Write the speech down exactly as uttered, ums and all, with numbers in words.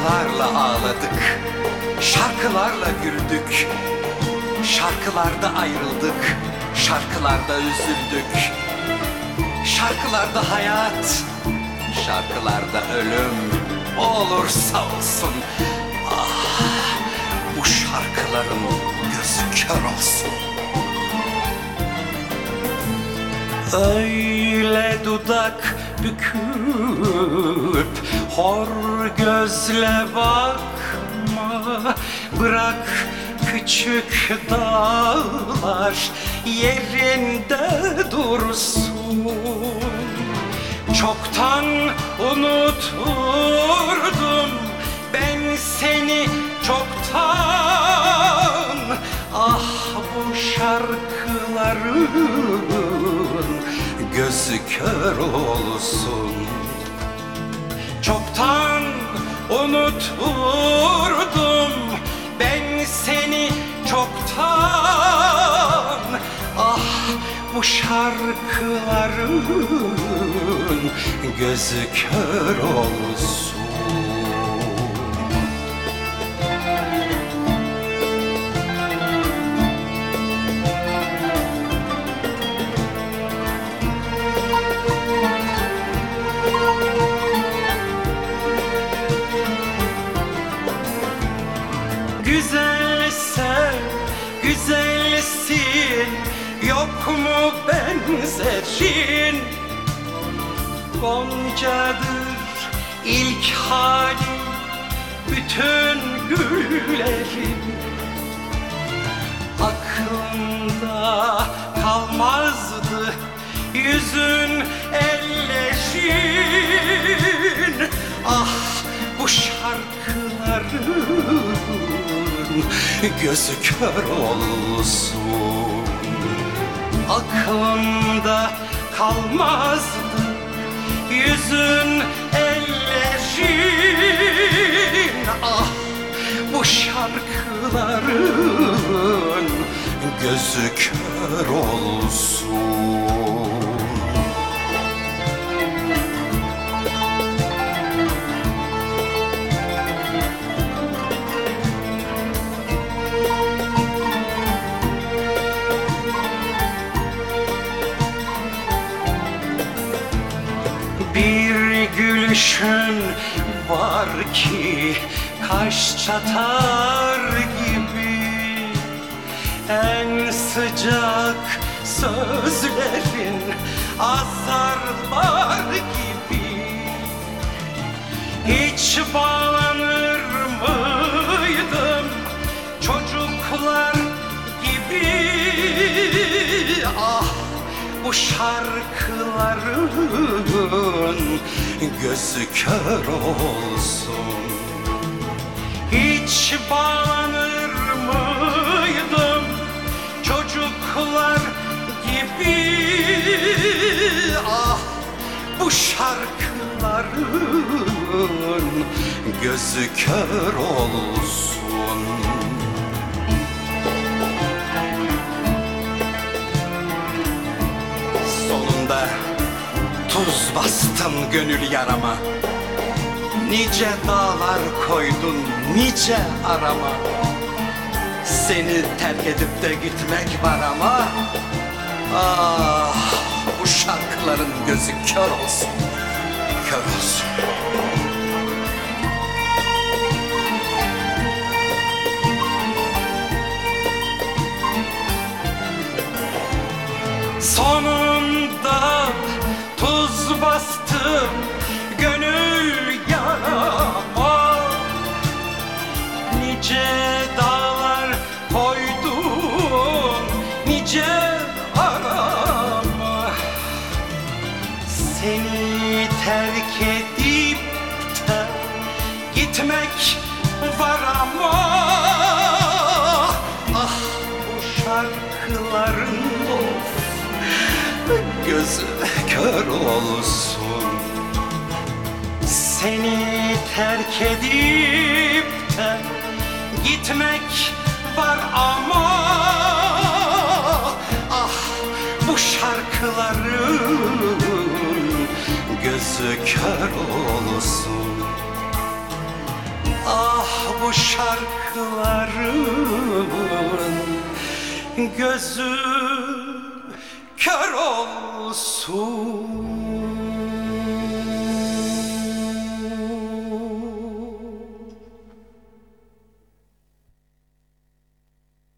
Şarkılarla ağladık, şarkılarla güldük. Şarkılarda ayrıldık, şarkılarda üzüldük. Şarkılarda hayat, şarkılarda ölüm. Olursa olsun, ah, bu şarkıların gözü kör olsun. Öyle dudak büküp hor gözle bakma. Bırak küçük dağlar yerinde dursun. Çoktan unuturdum ben seni, çoktan. Ah, bu şarkıların gözü kör olsun. Çoktan unuturdum ben seni, çoktan. Ah, bu şarkıların gözü kör olsun. Güzelse güzelsin, yok mu benzerin? Goncadır ilk hali, bütün güllerin. Aklımda kalmazdı yüzün, ellerin. Ah, bu şarkıların gözü kör olsun. Aklımda kalmazdı yüzün, ellerin. Ah, bu şarkıların gözü kör olsun. Bir gülüşün var ki kaş çatar gibi. En sıcak sözlerin azarlar gibi. Hiç bağlanır mıydım çocuklar gibi? Ah, bu şarkıların gözü kör olsun. Hiç bağlanır mıydım çocuklar gibi? Ah, bu şarkıların gözü kör olsun. Sonunda tuz bastın gönül yarama. Nice dağlar koydun nice arama. Seni terk edip de gitmek var ama, ah, bu şarkıların gözü kör olsun, kör olsun. Sonunda tuz bastım gönül yarama. Nice dağlar koydum nice arama. Seni terk edip de gitmek var ama, ah, bu şarkıların of gözü kör olsun. Seni terk edip de gitmek var ama, ah, bu şarkıların gözü kör olsun. Ah bu şarkıların gözü kör olsun.